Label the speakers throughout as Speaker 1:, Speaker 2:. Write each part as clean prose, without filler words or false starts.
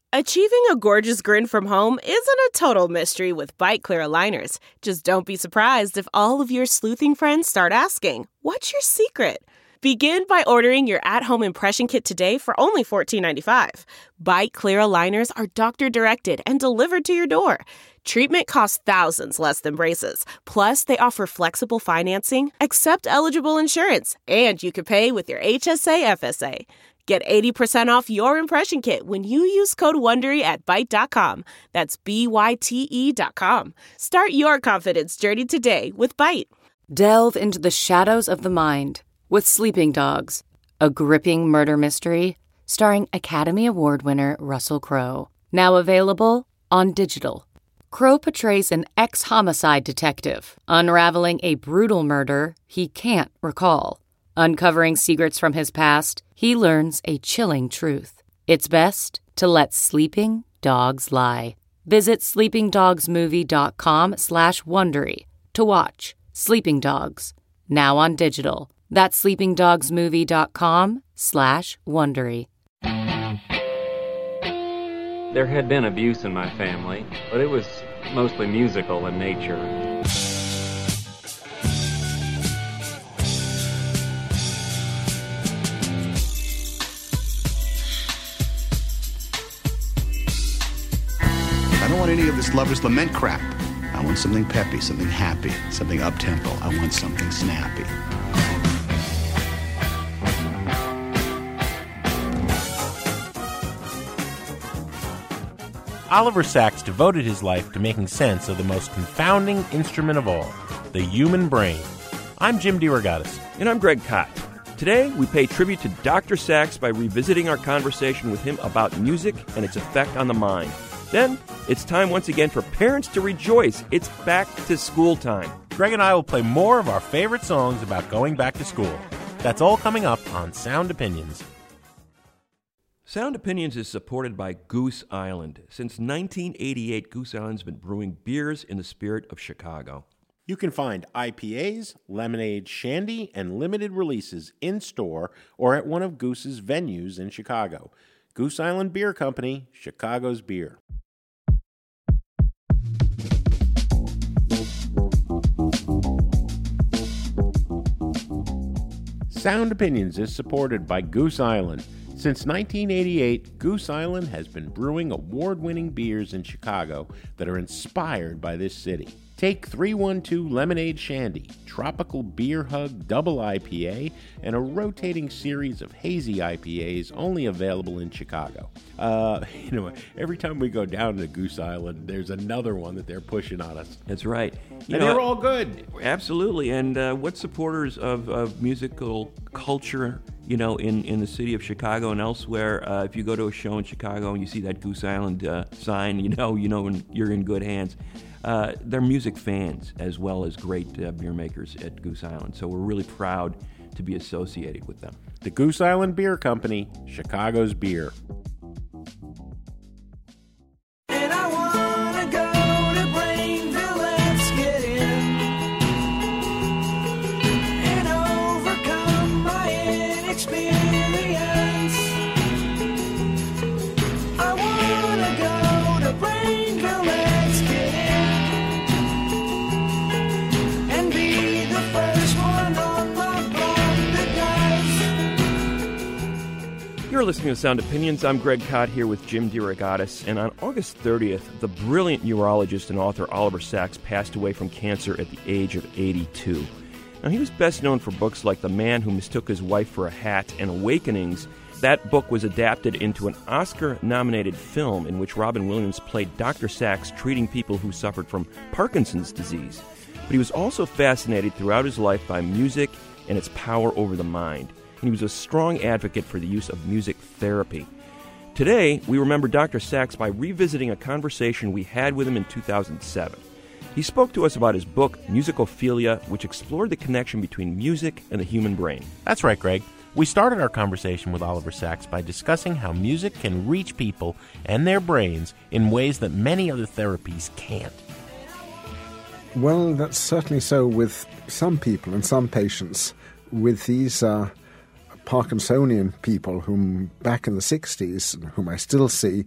Speaker 1: Achieving a gorgeous grin from home isn't a total mystery with Byte Clear aligners. Just don't be surprised if all of your sleuthing friends start asking, "What's your secret?" Begin by ordering your at-home impression kit today for only $14.95. Byte Clear aligners are doctor-directed and delivered to your door. Treatment costs thousands less than braces. Plus, they offer flexible financing, accept eligible insurance, and you can pay with your HSA FSA. Get 80% off your impression kit when you use code WONDERY at Byte.com. That's BYTE.com. Start your confidence journey today with Byte.
Speaker 2: Delve into the shadows of the mind with Sleeping Dogs, a gripping murder mystery starring Academy Award winner Russell Crowe. Now available on digital. Crowe portrays an ex-homicide detective unraveling a brutal murder he can't recall. Uncovering secrets from his past, he learns a chilling truth. It's best to let sleeping dogs lie. Visit sleepingdogsmovie.com/Wondery to watch Sleeping Dogs, now on digital. That's sleepingdogsmovie.com/Wondery.
Speaker 3: There had been abuse in my family, but it was mostly musical in nature.
Speaker 4: I don't want any of this lover's lament crap. I want something peppy, something happy, something up-tempo. I want something snappy.
Speaker 5: Oliver Sacks devoted his life to making sense of the most confounding instrument of all, the human brain. I'm Jim DeRogatis.
Speaker 6: And I'm Greg Kot. Today, we pay tribute to Dr. Sacks by revisiting our conversation with him about music and its effect on the mind. Then, it's time once again for parents to rejoice. It's back to school time.
Speaker 5: Greg and I will play more of our favorite songs about going back to school. That's all coming up on Sound Opinions.
Speaker 6: Sound Opinions is supported by Goose Island. Since 1988, Goose Island's been brewing beers in the spirit of Chicago.
Speaker 5: You can find IPAs, lemonade, shandy, and limited releases in-store or at one of Goose's venues in Chicago. Goose Island Beer Company, Chicago's beer. Sound Opinions is supported by Goose Island. Since 1988, Goose Island has been brewing award-winning beers in Chicago that are inspired by this city. Take 312 Lemonade Shandy, Tropical Beer Hug Double IPA, and a rotating series of hazy IPAs only available in Chicago. Every time we go down to Goose Island, there's another one that they're pushing on us.
Speaker 6: That's right.
Speaker 5: They're all good.
Speaker 6: Absolutely. And what supporters of musical culture, in the city of Chicago and elsewhere, if you go to a show in Chicago and you see that Goose Island sign, you know you're in good hands. They're music fans as well as great beer makers at Goose Island. So we're really proud to be associated with them.
Speaker 5: The Goose Island Beer Company, Chicago's beer.
Speaker 7: And I wanna go to Brainville, let's get in and overcome my inexperience. I wanna go to Brainville, let's get in and be the first one on my block that does.
Speaker 6: You're listening to Sound Opinions. I'm Greg Kot here with Jim DeRogatis. And on August 30th, the brilliant neurologist and author Oliver Sacks passed away from cancer at the age of 82. Now, he was best known for books like The Man Who Mistook His Wife for a Hat and Awakenings. That book was adapted into an Oscar-nominated film in which Robin Williams played Dr. Sacks treating people who suffered from Parkinson's disease. But he was also fascinated throughout his life by music and its power over the mind. And he was a strong advocate for the use of music therapy. Today, we remember Dr. Sacks by revisiting a conversation we had with him in 2007. He spoke to us about his book, Musicophilia, which explored the connection between music and the human brain.
Speaker 5: That's right, Greg. We started our conversation with Oliver Sacks by discussing how music can reach people and their brains in ways that many other therapies can't.
Speaker 8: Well, that's certainly so with some people and some patients. With these Parkinsonian people whom back in the 60s, whom I still see,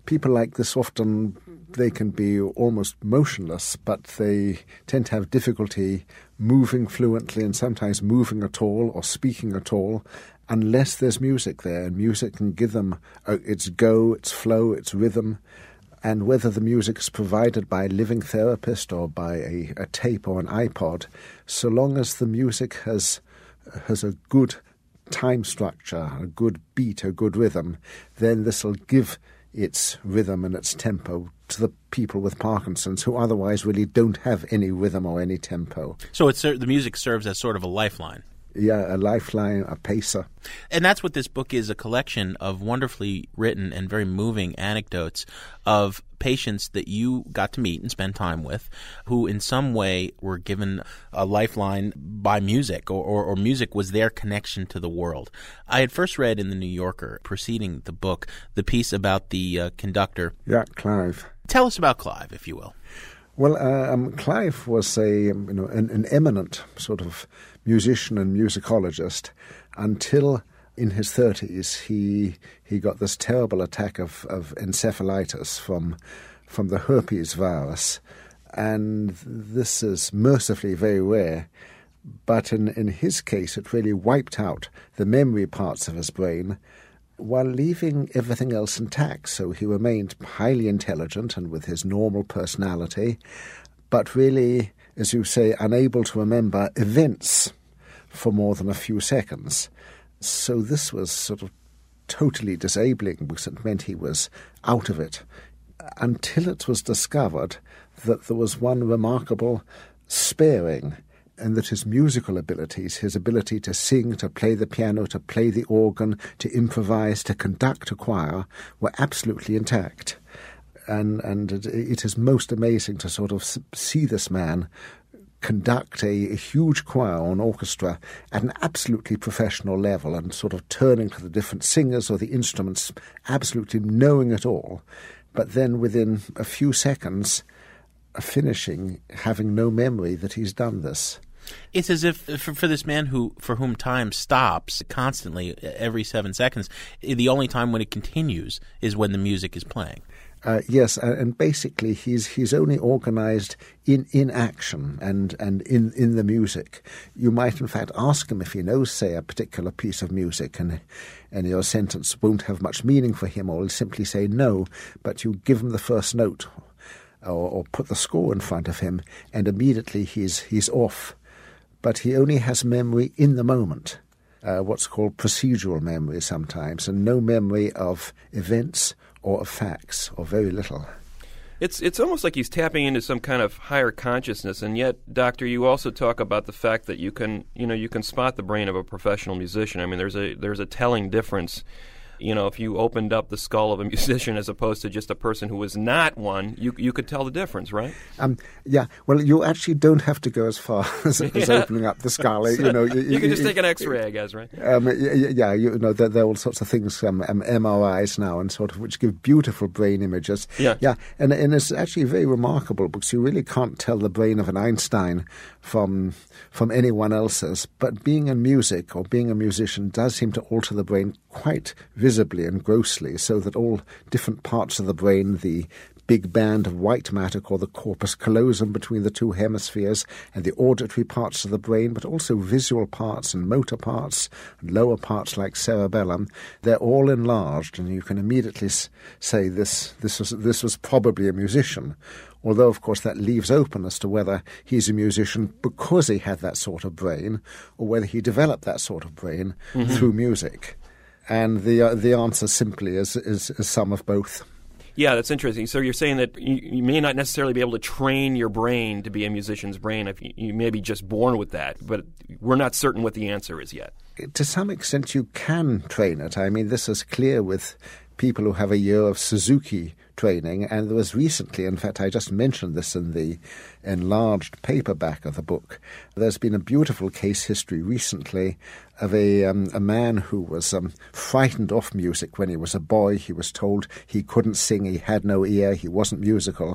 Speaker 8: people like this often, they can be almost motionless, but they tend to have difficulty moving fluently and sometimes moving at all or speaking at all unless there's music there. And music can give them its go, its flow, its rhythm. And whether the music is provided by a living therapist or by a tape or an iPod, so long as the music has a good time structure, a good beat, a good rhythm, then this will give its rhythm and its tempo to the people with Parkinson's who otherwise really don't have any rhythm or any tempo.
Speaker 9: So the music serves as sort of a lifeline.
Speaker 8: Yeah, a lifeline, a pacer.
Speaker 9: And that's what this book is, a collection of wonderfully written and very moving anecdotes of patients that you got to meet and spend time with who in some way were given a lifeline by music or music was their connection to the world. I had first read in The New Yorker, preceding the book, the piece about the conductor.
Speaker 8: Yeah, Clive.
Speaker 9: Tell us about Clive, if you will.
Speaker 8: Well, Clive was an eminent sort of musician and musicologist until in his 30s he got this terrible attack of encephalitis from the herpes virus, and this is mercifully very rare. But in his case, it really wiped out the memory parts of his brain while leaving everything else intact. So he remained highly intelligent and with his normal personality, but really, as you say, unable to remember events for more than a few seconds. So this was sort of totally disabling because it meant he was out of it until it was discovered that there was one remarkable sparing, and that his musical abilities, his ability to sing, to play the piano, to play the organ, to improvise, to conduct a choir, were absolutely intact. And it is most amazing to sort of see this man conduct a huge choir or an orchestra at an absolutely professional level and sort of turning to the different singers or the instruments, absolutely knowing it all. But then within a few seconds, finishing, having no memory that he's done this.
Speaker 9: It's as if for this man for whom time stops constantly every 7 seconds, the only time when it continues is when the music is playing.
Speaker 8: Yes, and basically he's only organized in action and in the music. You might in fact ask him if he knows, say, a particular piece of music, and your sentence won't have much meaning for him, or he'll simply say no, but you give him the first note or put the score in front of him, and immediately he's off. But he only has memory in the moment, what's called procedural memory sometimes, and no memory of events or of facts, or very little.
Speaker 6: It's almost like he's tapping into some kind of higher consciousness, and yet, Doctor, you also talk about the fact that you can spot the brain of a professional musician. I mean, there's a telling difference. You know, if you opened up the skull of a musician as opposed to just a person who was not one, you could tell the difference, right?
Speaker 8: Yeah. Well, you actually don't have to go as far as opening up the skull.
Speaker 6: You can just take an X-ray, I guess, right?
Speaker 8: There are all sorts of things, MRIs now, and sort of which give beautiful brain images.
Speaker 6: Yeah.
Speaker 8: And it's actually very remarkable because you really can't tell the brain of an Einstein from anyone else's. But being in music or being a musician does seem to alter the brain quite visibly and grossly, so that all different parts of the brain, the big band of white matter called the corpus callosum between the two hemispheres, and the auditory parts of the brain, but also visual parts and motor parts and lower parts like cerebellum, they're all enlarged, and you can immediately say this was probably a musician. Although, of course, that leaves open as to whether he's a musician because he had that sort of brain, or whether he developed that sort of brain through music. And the answer simply is some of both.
Speaker 6: Yeah, that's interesting. So you're saying that you may not necessarily be able to train your brain to be a musician's brain. If you may be just born with that, but we're not certain what the answer is yet.
Speaker 8: To some extent, you can train it. I mean, this is clear with people who have a year of Suzuki training, and there was recently, in fact, I just mentioned this in the enlarged paperback of the book, there's been a beautiful case history recently of a man who was frightened off music when he was a boy. He was told he couldn't sing, he had no ear, he wasn't musical,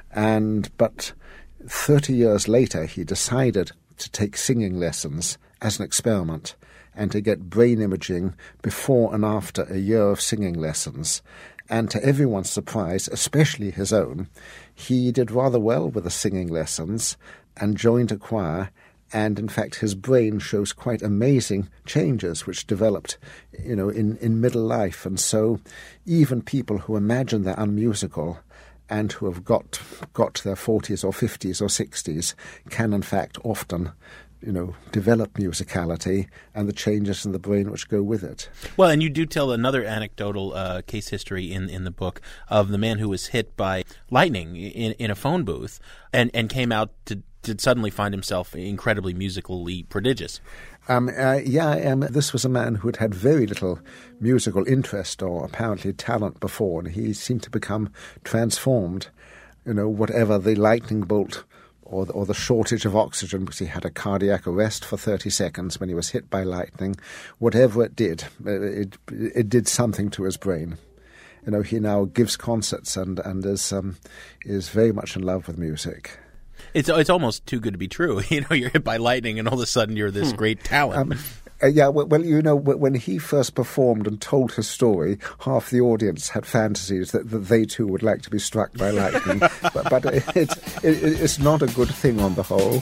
Speaker 8: but 30 years later he decided to take singing lessons as an experiment and to get brain imaging before and after a year of singing lessons. And to everyone's surprise, especially his own, he did rather well with the singing lessons and joined a choir. And in fact, his brain shows quite amazing changes which developed, in middle life. And so even people who imagine they're unmusical and who have got to their 40s or 50s or 60s can in fact often develop musicality and the changes in the brain which go with it.
Speaker 9: Well, and you do tell another anecdotal case history in the book of the man who was hit by lightning in a phone booth and came out to suddenly find himself incredibly musically prodigious.
Speaker 8: This was a man who had very little musical interest or apparently talent before, and he seemed to become transformed, whatever the lightning bolt or the shortage of oxygen, because he had a cardiac arrest for 30 seconds when he was hit by lightning. Whatever it did, it did something to his brain. He now gives concerts and is very much in love with music.
Speaker 9: It's almost too good to be true. You're hit by lightning and all of a sudden you're this great talent.
Speaker 8: When he first performed and told his story, half the audience had fantasies that they too would like to be struck by lightning. but it's not a good thing on the whole.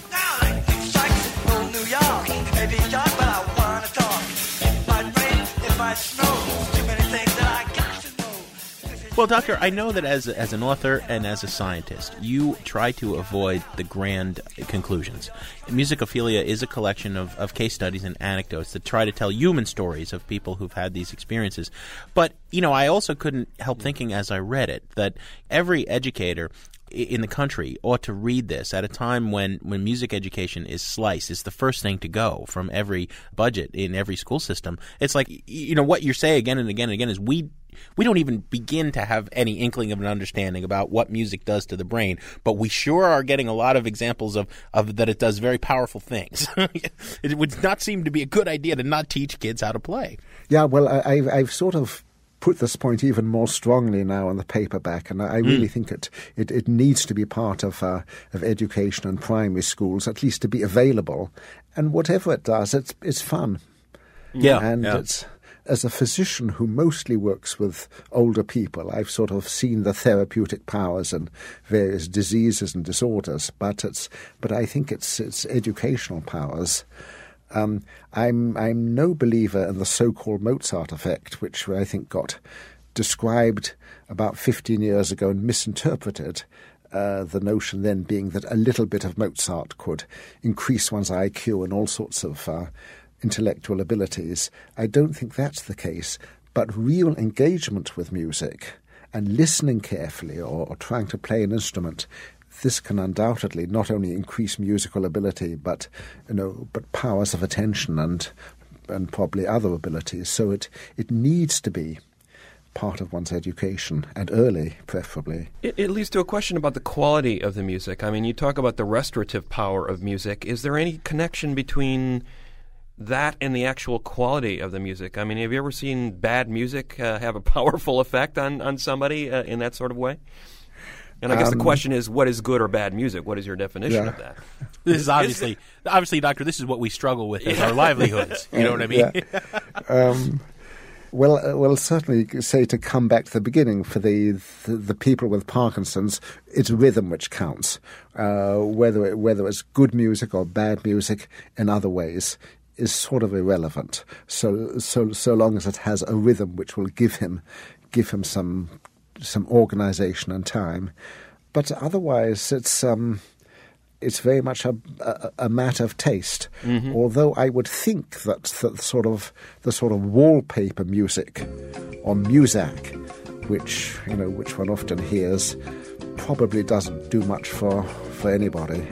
Speaker 9: Well, Doctor, I know that as an author and as a scientist, you try to avoid the grand conclusions. Musicophilia is a collection of case studies and anecdotes that try to tell human stories of people who've had these experiences. But, I also couldn't help thinking as I read it that every educator in the country ought to read this at a time when music education is sliced. It's the first thing to go from every budget in every school system. It's like, what you say again and again and again is we don't even begin to have any inkling of an understanding about what music does to the brain, but we sure are getting a lot of examples of that it does very powerful things. It would not seem to be a good idea to not teach kids how to play.
Speaker 8: Yeah, well, I've sort of put this point even more strongly now in the paperback, and I really think it needs to be part of education in primary schools, at least to be available. And whatever it does, it's fun.
Speaker 9: Yeah,
Speaker 8: and it's. As a physician who mostly works with older people, I've sort of seen the therapeutic powers in various diseases and disorders, but I think it's educational powers. I'm no believer in the so-called Mozart effect, which I think got described about 15 years ago and misinterpreted. The notion then being that a little bit of Mozart could increase one's IQ and all sorts of intellectual abilities. I don't think that's the case, but real engagement with music and listening carefully or trying to play an instrument, this can undoubtedly not only increase musical ability, but powers of attention and probably other abilities. So it needs to be part of one's education, and early, preferably.
Speaker 6: It leads to a question about the quality of the music. I mean, you talk about the restorative power of music. Is there any connection between that and the actual quality of the music? I mean, have you ever seen bad music have a powerful effect on somebody in that sort of way? And I guess the question is, what is good or bad music? What is your definition of that?
Speaker 9: This is obviously, Doctor, this is what we struggle with as our livelihoods. You know what I mean?
Speaker 8: Yeah. Well, certainly say to come back to the beginning, for the people with Parkinson's, it's rhythm which counts. Whether it's good music or bad music in other ways is sort of irrelevant. So long as it has a rhythm which will give him some organization and time. But otherwise, it's very much a matter of taste. Mm-hmm. Although I would think that the sort of wallpaper music or Muzak, which one often hears, probably doesn't do much for anybody.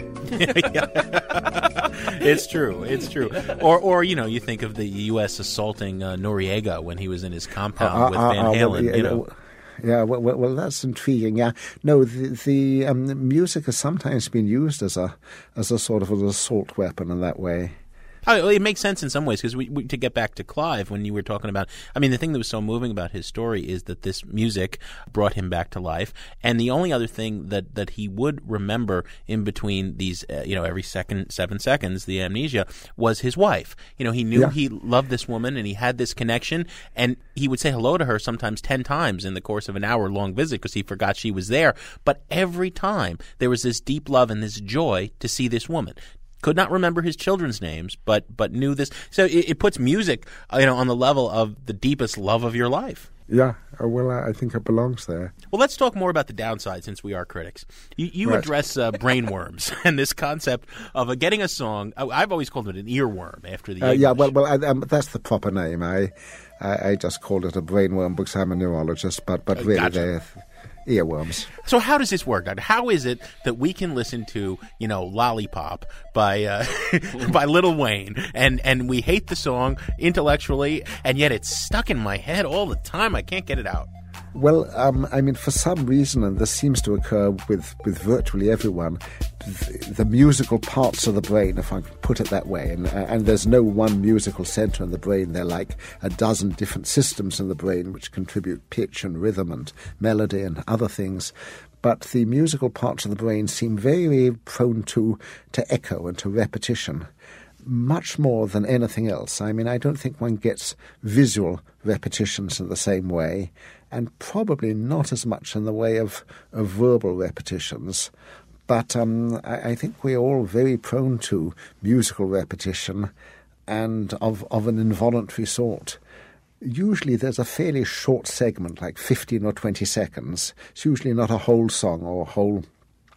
Speaker 9: It's true. Or you think of the U.S. assaulting Noriega when he was in his compound with Van Halen.
Speaker 8: Yeah, well, that's intriguing. Yeah, no, the music has sometimes been used as a sort of an assault weapon in that way.
Speaker 9: Oh, it makes sense in some ways because to get back to Clive, when you were talking about, I mean, the thing that was so moving about his story is that this music brought him back to life, and the only other thing that he would remember in between these, every 7 seconds, the amnesia, was his wife. He knew he loved this woman, and he had this connection, and he would say hello to her sometimes 10 times in the course of an hour-long visit because he forgot she was there. But every time there was this deep love and this joy to see this woman. Could not remember his children's names, but knew this. So it puts music, on the level of the deepest love of your life.
Speaker 8: Yeah, well, I think it belongs there.
Speaker 9: Well, let's talk more about the downside since we are critics. You
Speaker 8: Right.
Speaker 9: address brainworms and this concept of getting a song. I've always called it an earworm after the English.
Speaker 8: Yeah, well, that's the proper name. I just called it a brainworm because I'm a neurologist, but really
Speaker 9: Gotcha.
Speaker 8: they're earworms.
Speaker 9: So how does this work? How is it that we can listen to, Lollipop by by Lil Wayne and we hate the song intellectually and yet it's stuck in my head all the time. I can't get it out.
Speaker 8: Well, for some reason, and this seems to occur with virtually everyone, the musical parts of the brain, if I can put it that way, and there's no one musical center in the brain. There are like a dozen different systems in the brain which contribute pitch and rhythm and melody and other things. But the musical parts of the brain seem very, very prone to echo and to repetition, much more than anything else. I don't think one gets visual repetitions in the same way, and probably not as much in the way of verbal repetitions. But I think we're all very prone to musical repetition and of an involuntary sort. Usually there's a fairly short segment, like 15 or 20 seconds. It's usually not a whole song or a whole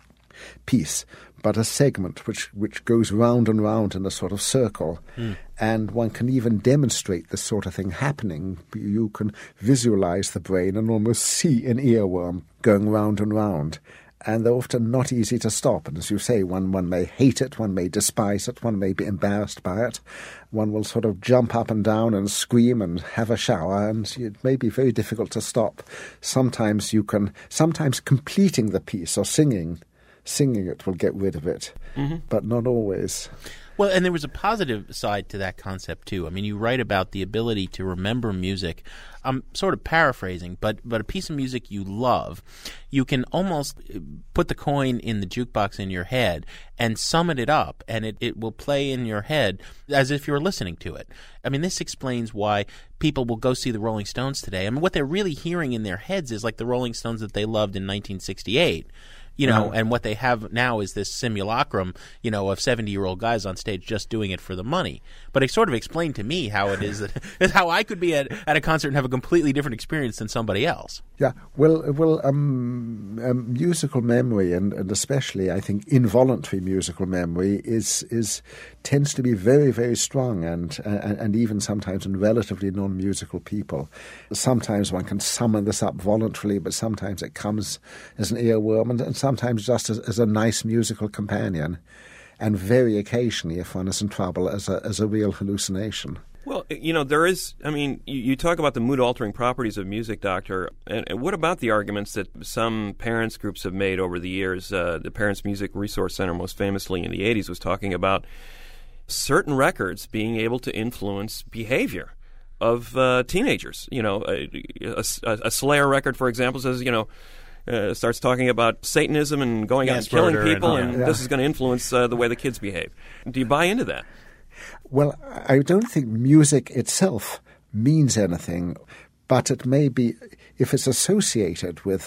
Speaker 8: piece, but a segment which goes round and round in a sort of circle. And one can even demonstrate this sort of thing happening. You can visualize the brain and almost see an earworm going round and round. And they're often not easy to stop. And as you say, one may hate it, one may despise it, one may be embarrassed by it. One will sort of jump up and down and scream and have a shower, and it may be very difficult to stop. Sometimes completing the piece or singing it will get rid of it, but not always.
Speaker 9: Well, and there was a positive side to that concept, too. You write about the ability to remember music. I'm sort of paraphrasing, but a piece of music you love, you can almost put the coin in the jukebox in your head and summon it up, and it will play in your head as if you're listening to it. This explains why people will go see the Rolling Stones today. What they're really hearing in their heads is like the Rolling Stones that they loved in 1968. And what they have now is this simulacrum, of 70-year-old guys on stage just doing it for the money. But it sort of explained to me how it is that how I could be at a concert and have a completely different experience than somebody else.
Speaker 8: Yeah, well, musical memory and especially, I think, involuntary musical memory tends to be very, very strong and even sometimes in relatively non-musical people. Sometimes one can summon this up voluntarily, but sometimes it comes as an earworm and sometimes just as a nice musical companion, and very occasionally, if one is in trouble, as a real hallucination.
Speaker 6: Well, there is, you talk about the mood-altering properties of music, Doctor, and what about the arguments that some parents groups have made over the years? The Parents Music Resource Center, most famously in the 80s, was talking about certain records being able to influence behavior of teenagers. A Slayer record, for example, says, starts talking about Satanism and going out and killing people, and this is going to influence the way the kids behave. Do you buy into that?
Speaker 8: Well, I don't think music itself means anything, but it may be, if it's associated with,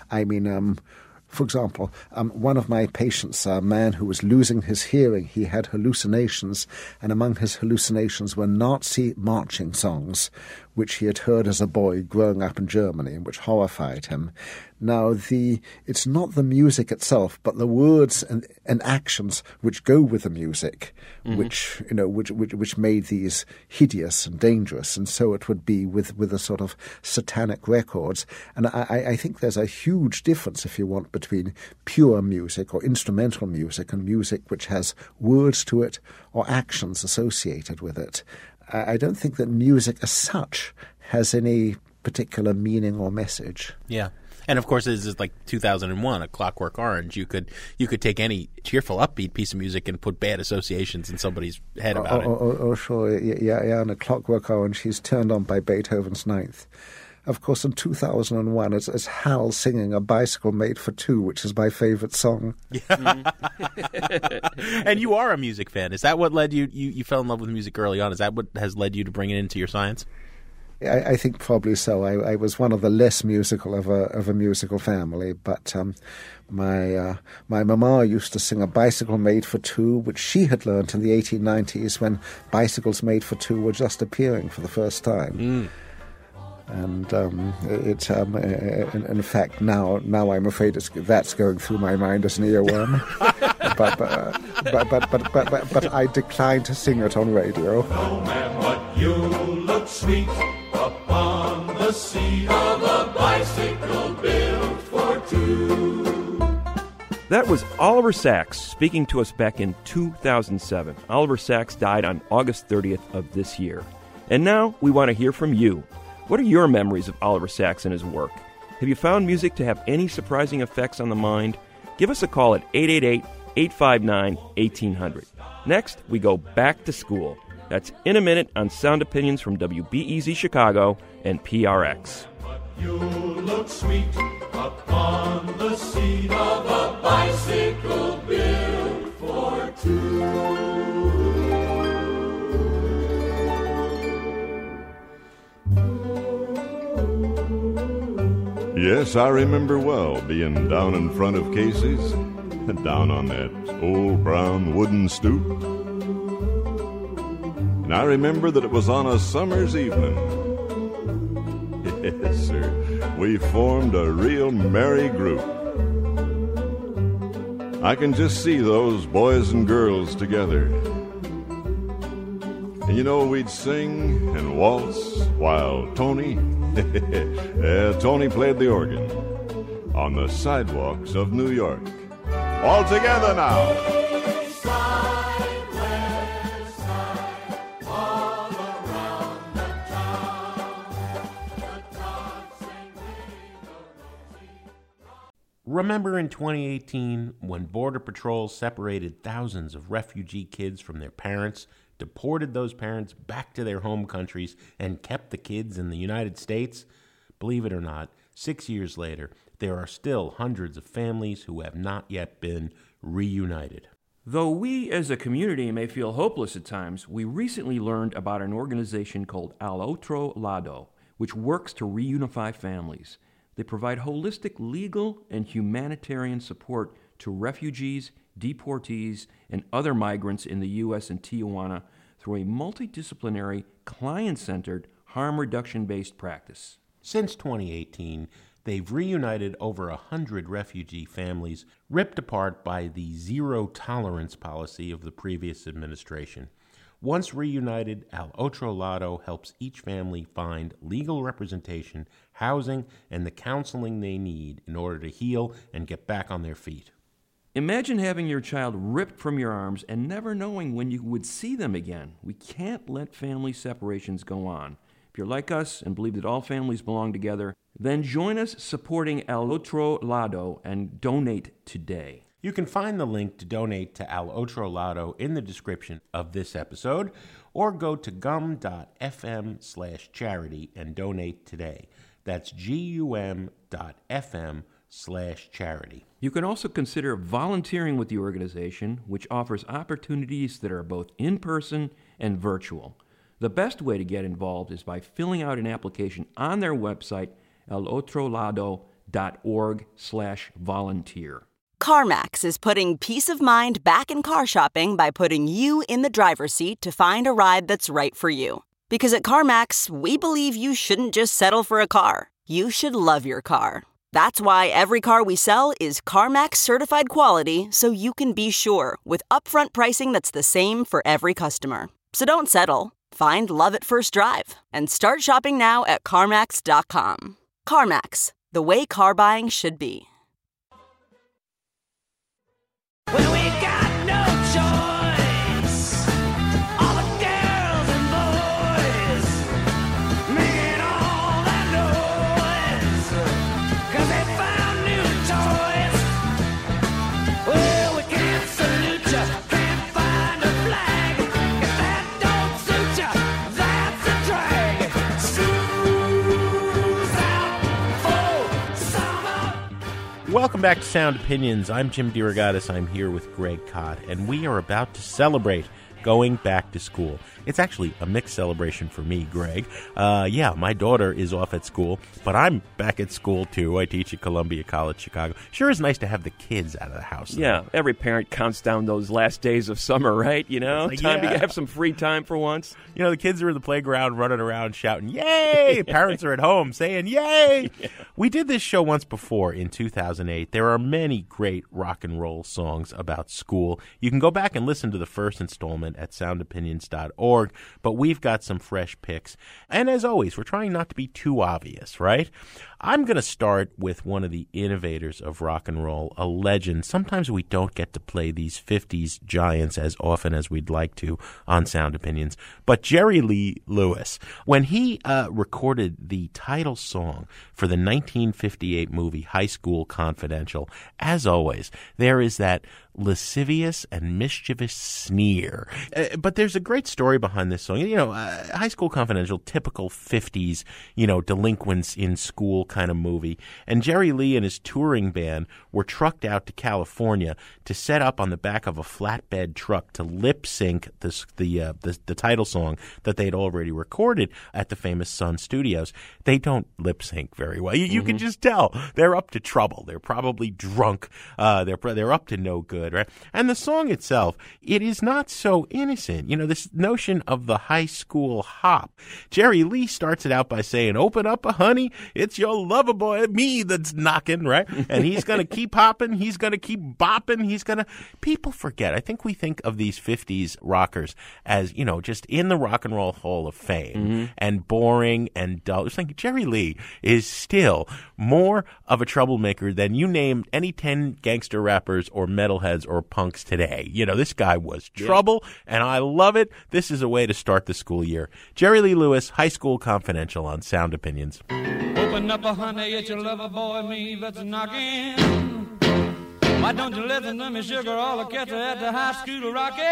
Speaker 8: for example, one of my patients, a man who was losing his hearing, he had hallucinations, and among his hallucinations were Nazi marching songs, which he had heard as a boy growing up in Germany, and which horrified him. Now, it's not the music itself, but the words and actions which go with the music, which made these hideous and dangerous. And so it would be with the sort of satanic records. And I think there's a huge difference, if you want, between pure music or instrumental music and music which has words to it or actions associated with it. I don't think that music as such has any particular meaning or message.
Speaker 9: Yeah. And of course, this is like 2001, A Clockwork Orange. You could take any cheerful, upbeat piece of music and put bad associations in somebody's head about it.
Speaker 8: Oh, sure. Yeah, and A Clockwork Orange, he's turned on by Beethoven's Ninth. Of course, in 2001, it's Hal singing A Bicycle Made for Two, which is my favorite song.
Speaker 9: Yeah. And you are a music fan. Is that what led you fell in love with music early on? Is that what has led you to bring it into your science?
Speaker 8: I think probably so. I was one of the less musical of a musical family, but my mama used to sing A Bicycle Made for Two, which she had learned in the 1890s when bicycles made for two were just appearing for the first time. And in fact, now I'm afraid that's going through my mind as an earworm. but I decline to sing it on radio.
Speaker 7: No man but you look sweet upon the seat of a bicycle built for two.
Speaker 6: That was Oliver Sacks speaking to us back in 2007. Oliver Sacks died on August 30th of this year. And now we want to hear from you. What are your memories of Oliver Sacks and his work? Have you found music to have any surprising effects on the mind? Give us a call at 888-859-1800. Next, we go back to school. That's in a minute on Sound Opinions from WBEZ Chicago and PRX.
Speaker 7: You look sweet upon the seat of a bicycle built for two.
Speaker 10: Yes, I remember well being down in front of Casey's, down on that old brown wooden stoop. And I remember that it was on a summer's evening. Yes, sir, we formed a real merry group. I can just see those boys and girls together. And you know, we'd sing and waltz while Tony played the organ on the sidewalks of New York. All together now.
Speaker 7: West side, all around the town sing
Speaker 5: Remember in 2018 when Border Patrol separated thousands of refugee kids from their parents, deported those parents back to their home countries, and kept the kids in the United States? Believe it or not, 6 years later, there are still hundreds of families who have not yet been reunited.
Speaker 6: Though we as a community may feel hopeless at times, we recently learned about an organization called Al Otro Lado, which works to reunify families. They provide holistic legal and humanitarian support to refugees, deportees, and other migrants in the U.S. and Tijuana through a multidisciplinary, client-centered, harm reduction-based practice.
Speaker 5: Since 2018, they've reunited over 100 refugee families ripped apart by the zero-tolerance policy of the previous administration. Once reunited, Al Otro Lado helps each family find legal representation, housing, and the counseling they need in order to heal and get back on their feet.
Speaker 6: Imagine having your child ripped from your arms and never knowing when you would see them again. We can't let family separations go on. If you're like us and believe that all families belong together, then join us supporting Al Otro Lado and donate today.
Speaker 5: You can find the link to donate to Al Otro Lado in the description of this episode, or go to gum.fm/charity and donate today. That's gum.fm/charity.
Speaker 6: You can also consider volunteering with the organization, which offers opportunities that are both in-person and virtual. The best way to get involved is by filling out an application on their website, alotrolado.org/volunteer.
Speaker 11: CarMax is putting peace of mind back in car shopping by putting you in the driver's seat to find a ride that's right for you. Because at CarMax, we believe you shouldn't just settle for a car. You should love your car. That's why every car we sell is CarMax certified quality, so you can be sure with upfront pricing that's the same for every customer. So don't settle. Find love at first drive and start shopping now at CarMax.com. CarMax, the way car buying should be.
Speaker 7: Well, we got no choice. All the girls and boys making all that noise, 'cause they
Speaker 5: Welcome back to Sound Opinions. I'm Jim DeRogatis. I'm here with Greg Kot, and we are about to celebrate going back to school. It's actually a mixed celebration for me, Greg. Yeah, my daughter is off at school, but I'm back at school, too. I teach at Columbia College, Chicago. Sure is nice to have the kids out of the house.
Speaker 6: Yeah, every parent counts down those last days of summer, right? You know,
Speaker 5: like,
Speaker 6: time to have some free time for once.
Speaker 5: You know, the kids are in the playground running around shouting, yay! Parents are at home saying, yay! Yeah. We did this show once before in 2008. There are many great rock and roll songs about school. You can go back and listen to the first installment at soundopinions.org, but we've got some fresh picks. And as always, we're trying not to be too obvious, right? I'm going to start with one of the innovators of rock and roll, a legend. Sometimes we don't get to play these 50s giants as often as we'd like to on Sound Opinions. But Jerry Lee Lewis, when he recorded the title song for the 1958 movie High School Confidential, as always, there is that lascivious and mischievous sneer. But there's a great story behind this song. You know, High School Confidential, typical 50s, you know, delinquents in school kind of movie. And Jerry Lee and his touring band were trucked out to California to set up on the back of a flatbed truck to lip sync the title song that they'd already recorded at the famous Sun Studios. They don't lip sync very well. You can just tell they're up to trouble. They're probably drunk. They're up to no good. Right? And the song itself, it is not so innocent. You know, this notion of the high school hop. Jerry Lee starts it out by saying, open up, honey, it's your lover boy, me that's knocking, right? And he's going to keep hopping, he's going to keep bopping, people forget. I think we think of these 50s rockers as, you know, just in the Rock and Roll Hall of Fame and boring and dull. It's like Jerry Lee is still more of a troublemaker than you name any 10 gangster rappers or metalheads or punks today. You know, this guy was trouble, and I love it. This is a way to start the school year. Jerry Lee Lewis, High School Confidential on Sound Opinions.
Speaker 7: Open up, honey, it's your lover boy, me that's knocking. Why don't you listen to me, sugar, all the cats at the high school rocking?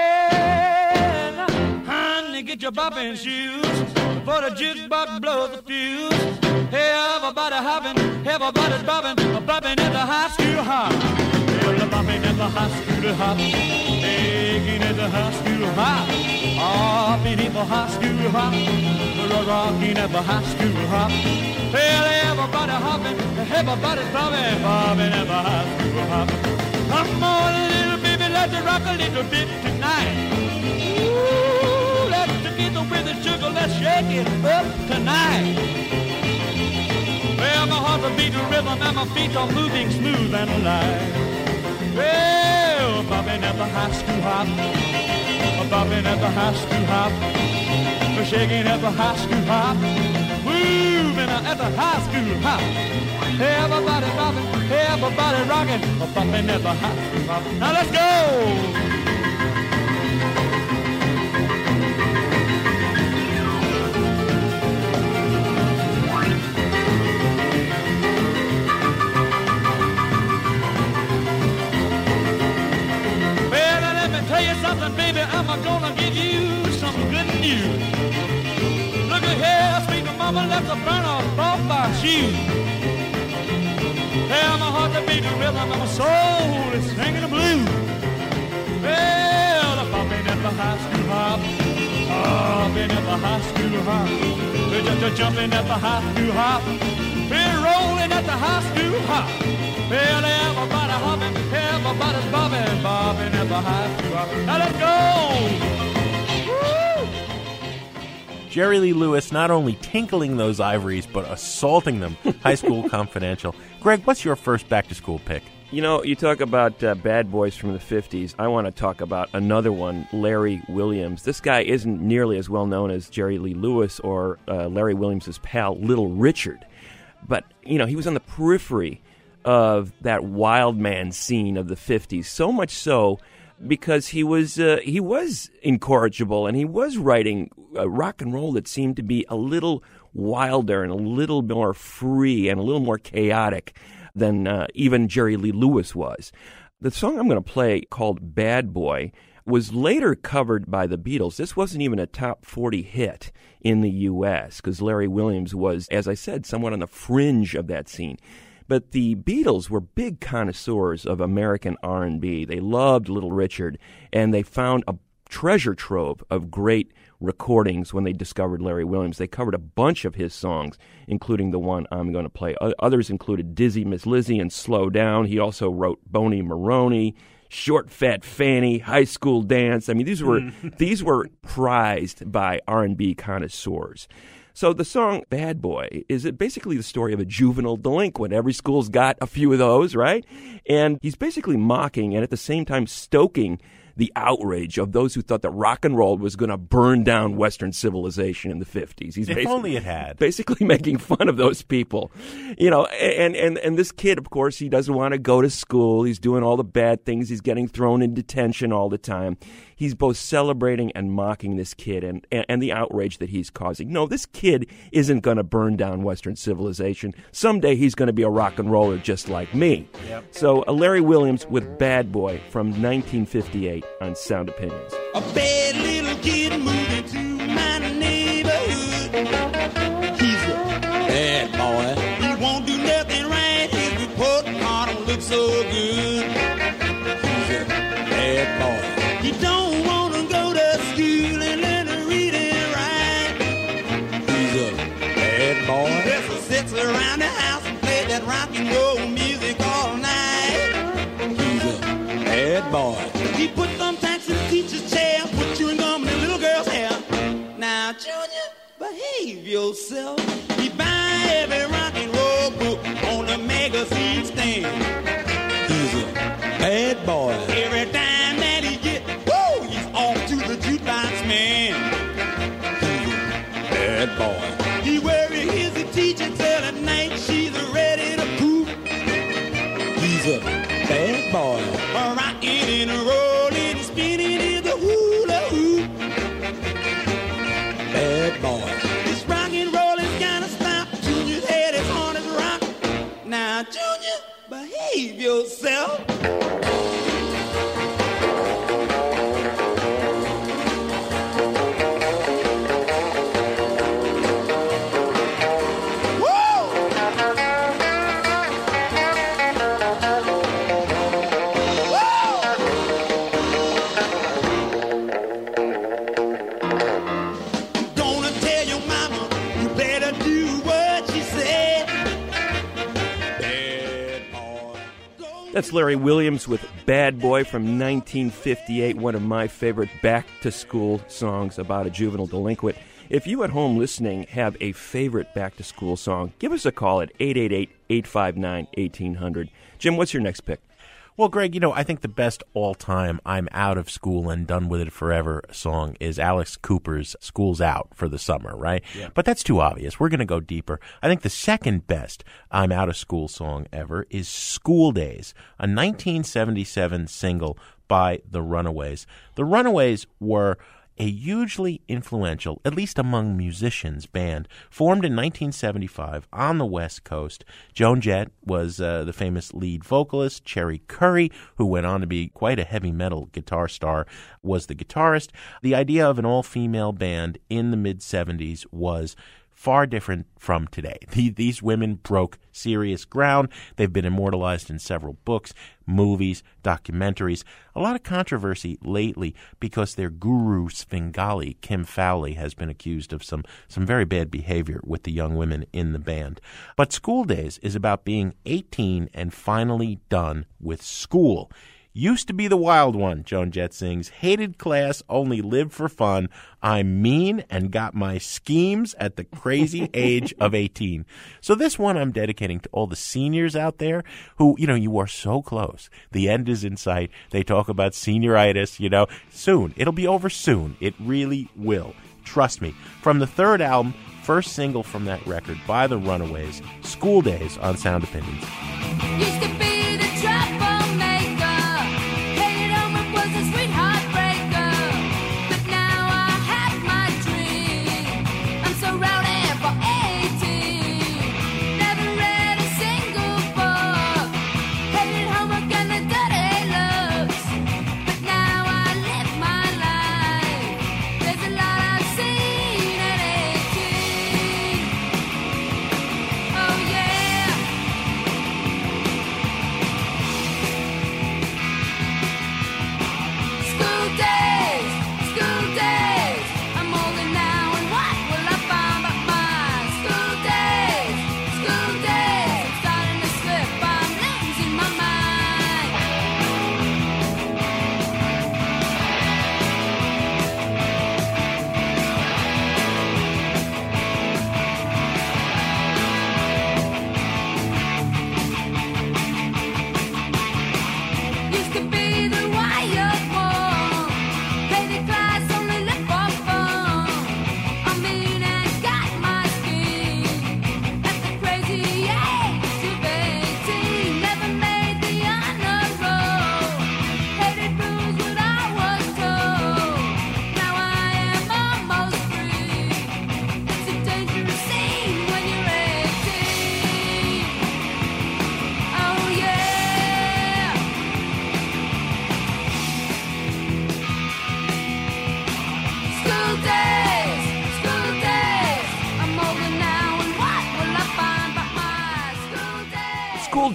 Speaker 7: Honey, get your bopping shoes before the jukebox blows the fuse. Hey, everybody hopping, everybody's bopping at the high school hop. Bopping at the high school hop, taking at the high school hop, hopping at the high school hop, rocking at the high school hop. Well, everybody hopping, everybody's bobbing at the high school hop. Come on, little baby, let's rock a little bit tonight. Ooh, let's together with the sugar, let's shake it up tonight. Well, my heart's a beat to rhythm and my feet are moving smooth and alive. Well, bobbing at the high school hop, bobbing at the high school hop, shaking at the high school hop, moving at the high school hop. Everybody bobbing, everybody rocking, bobbing at the high school hop. Now let's go! Something, baby, I'm gonna give you some good news. Look at here, sweet mama, let's burn off my shoes. Well, my heart's a beating rhythm and my soul is singing the blues. Well, I'm bopping at the high school hop, hopping at the high school hop, just jumping at the high school hop, we're rolling at the high school hop. Well, everybody hopping, everybody's bobbing at the high school hop. Now let's go! Woo!
Speaker 5: Jerry Lee Lewis not only tinkling those ivories, but assaulting them. High School Confidential. Greg, what's your first back-to-school pick?
Speaker 6: You know, you talk about bad boys from the 50s. I want to talk about another one, Larry Williams. This guy isn't nearly as well known as Jerry Lee Lewis or Larry Williams' pal, Little Richard. But, you know, he was on the periphery of that wild man scene of the 50s, so much so because he was incorrigible and he was writing rock and roll that seemed to be a little wilder and a little more free and a little more chaotic than even Jerry Lee Lewis was. The song I'm going to play, called Bad Boy, was later covered by the Beatles. This wasn't even a top 40 hit in the U.S. because Larry Williams was, as I said, somewhat on the fringe of that scene. But the Beatles were big connoisseurs of American R&B. They loved Little Richard, and they found a treasure trove of great recordings when they discovered Larry Williams. They covered a bunch of his songs, including the one I'm going to play. Others included Dizzy Miss Lizzie and Slow Down. He also wrote Boney Maroney, Short Fat Fanny, High School Dance. I mean, these were prized by R&B connoisseurs. So the song Bad Boy is basically the story of a juvenile delinquent. Every school's got a few of those, right? And he's basically mocking and at the same time stoking the outrage of those who thought that rock and roll was going to burn down Western civilization in the 50s. He's
Speaker 9: if only it had.
Speaker 6: Basically making fun of those people. You know, and this kid, of course, he doesn't want to go to school. He's doing all the bad things. He's getting thrown in detention all the time. He's both celebrating and mocking this kid and the outrage that he's causing. No, this kid isn't going to burn down Western civilization. Someday he's going to be a rock and roller just like me.
Speaker 9: Yep.
Speaker 6: So Larry Williams with Bad Boy from 1958 on Sound Opinions.
Speaker 7: A bad little kid moving to my neighborhood. He's a bad boy. He won't do nothing right. His report card don't look so good. He's a bad boy. He don't want to go to school and learn to read and write. He's a bad boy. Just sits around the house and play that rock and roll music all night. He's a bad boy. He put thumbtacks in the teacher's chair, put chewing gum in the little girl's hair. Now, Junior, behave yourself. He buy every rock and roll book on the magazine stand. He's a bad boy. Every time that he get, woo, he's off to the jukebox man. He's a bad boy. He worry his teacher till at night she's ready to poop. He's a bad boy. Rockin' and rollin', spinning in the hula hoop. Bad boy. This rock and roll is gonna stop. Junior's head is on his rock. Now, Junior, behave yourself.
Speaker 6: That's Larry Williams with Bad Boy from 1958, one of my favorite back-to-school songs about a juvenile delinquent. If you at home listening have a favorite back-to-school song, give us a call at 888-859-1800. Jim, what's your next pick?
Speaker 9: Well, Greg, you know, I think the best all-time I'm out of school and done with it forever song is Alice Cooper's School's Out for the Summer, right?
Speaker 6: Yeah.
Speaker 9: But that's too obvious. We're going to go deeper. I think the second best I'm out of school song ever is School Days, a 1977 single by The Runaways. The Runaways were a hugely influential, at least among musicians, band formed in 1975 on the West Coast. Joan Jett was the famous lead vocalist. Cherry Curry, who went on to be quite a heavy metal guitar star, was the guitarist. The idea of an all-female band in the mid-'70s was far different from today. These women broke serious ground. They've been immortalized in several books, movies, documentaries. A lot of controversy lately because their guru Svengali, Kim Fowley, has been accused of some very bad behavior with the young women in the band. But School Days is about being 18 and finally done with school. Used to be the wild one, Joan Jett sings. Hated class, only lived for fun. I'm mean and got my schemes at the crazy age of 18. So this one I'm dedicating to all the seniors out there who, you know, you are so close. The end is in sight. They talk about senioritis, you know. Soon. It'll be over soon. It really will. Trust me. From the third album, first single from that record by The Runaways, School Days on Sound Opinions.
Speaker 12: Used to be the troublemaker. Hated home and was a sweet heartbreaker. But now I have my dream. I'm so rowdy for 18. Never read a single book. Hated homework and the dirty looks. But now I live my life. There's a lot I've seen at 18. Oh yeah.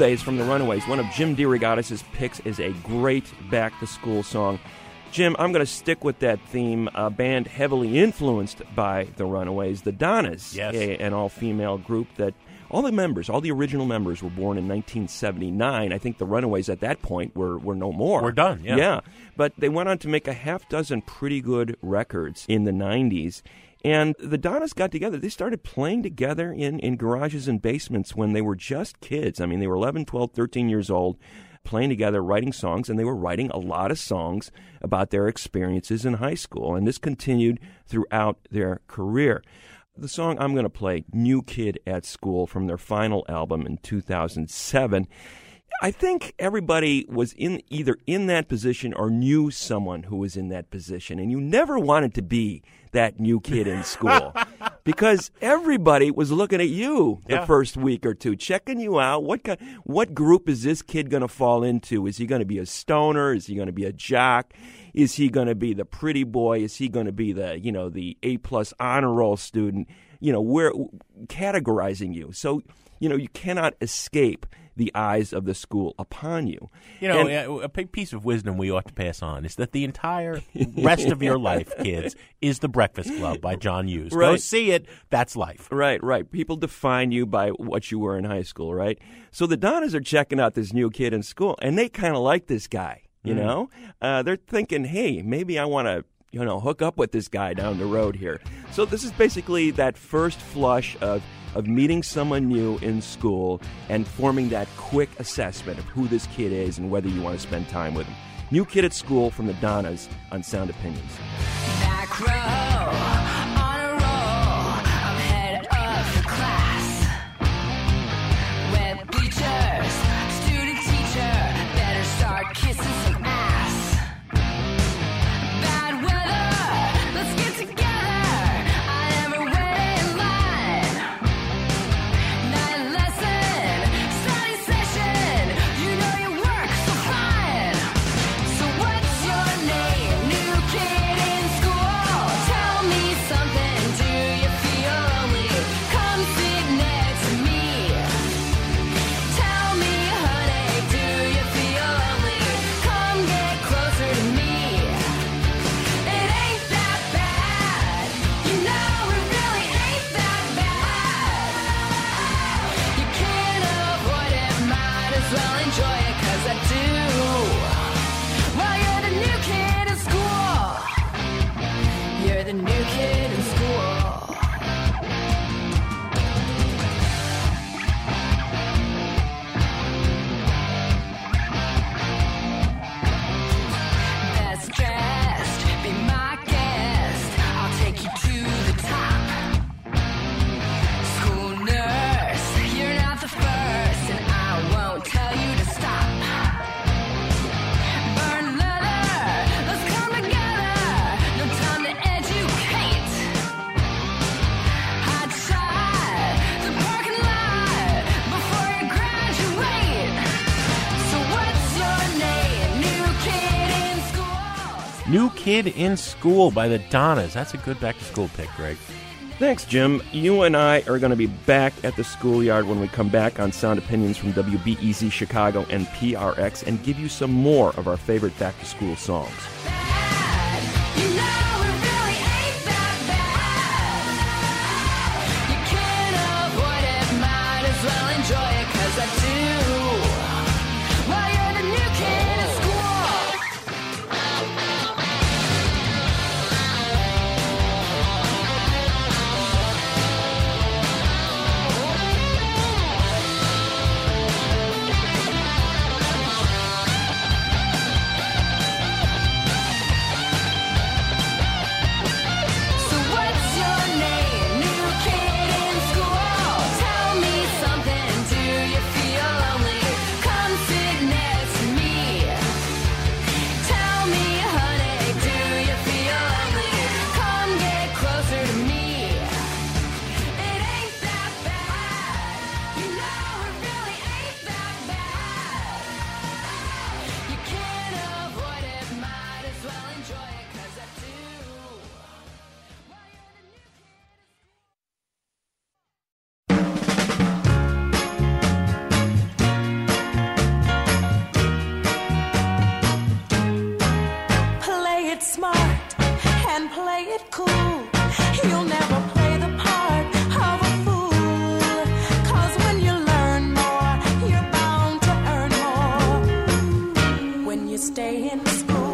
Speaker 6: Days from the Runaways, one of Jim DeRogatis' picks, is a great back-to-school song. Jim, I'm going to stick with that theme. A band heavily influenced by the Runaways, the Donnas,
Speaker 5: Yes.
Speaker 6: an all-female group that all the original members were born in 1979. I think the Runaways at that point were no more.
Speaker 5: We're done, yeah.
Speaker 6: Yeah, but they went on to make a half dozen pretty good records in the 90s. And the Donnas got together. They started playing together in garages and basements when they were just kids. I mean, they were 11, 12, 13 years old, playing together, writing songs, and they were writing a lot of songs about their experiences in high school. And this continued throughout their career. The song I'm going to play, New Kid at School, from their final album in 2007, I think everybody was either in that position or knew someone who was in that position. And you never wanted to be that new kid in school because everybody was looking at you the first week or two, checking you out. What group is this kid going to fall into? Is he going to be a stoner? Is he going to be a jock? Is he going to be the pretty boy? Is he going to be the A+ honor roll student? We're categorizing you. So, you cannot escape the eyes of the school upon you.
Speaker 5: A big piece of wisdom we ought to pass on is that the entire rest of your life, kids, is The Breakfast Club by John Hughes.
Speaker 6: Right.
Speaker 5: Go see it. That's life.
Speaker 6: Right. People define you by what you were in high school, right? So the Donnas are checking out this new kid in school, and they kind of like this guy, you know? They're thinking, hey, maybe I want to hook up with this guy down the road here. So this is basically that first flush of meeting someone new in school and forming that quick assessment of who this kid is and whether you want to spend time with him. New Kid at School from the Donnas on Sound Opinions.
Speaker 12: Back row, on a roll, I'm head of the class. Wet bleachers, student teacher, better start kissing some ass. Bad weather, let's get together. I never wait in line. Night lesson, study session, you know your work so fine. So what's your name, new kid in school? Tell me something, do you feel lonely? Come sit next to me. Tell me, honey, do you feel lonely? Come get closer to me. It ain't that bad, you know it really ain't that bad. You can't avoid it, might as well enjoy it, 'cause I do. Well, you're the new kid in school. You're the new kid in school. Best dressed, be my guest. I'll take you to the top. School nurse, you're not the first, and I won't tell you to stop. Burn leather, let's come together. No time to educate. Hot shot, the parking lot before you graduate. So what's your name, new kid in school?
Speaker 5: New Kid in School by the Donnas. That's a good back-to-school pick, Greg.
Speaker 6: Thanks, Jim. You and I are going to be back at the schoolyard when we come back on Sound Opinions from WBEZ Chicago and PRX and give you some more of our favorite back-to-school songs.
Speaker 12: You know it really ain't that bad. You can't avoid it, might as well enjoy it, 'cause I do. Well, you're the new kid in school. it smart and play it cool. You'll never play the part of a fool. 'Cause when you learn more, you're bound to earn more when you stay in school.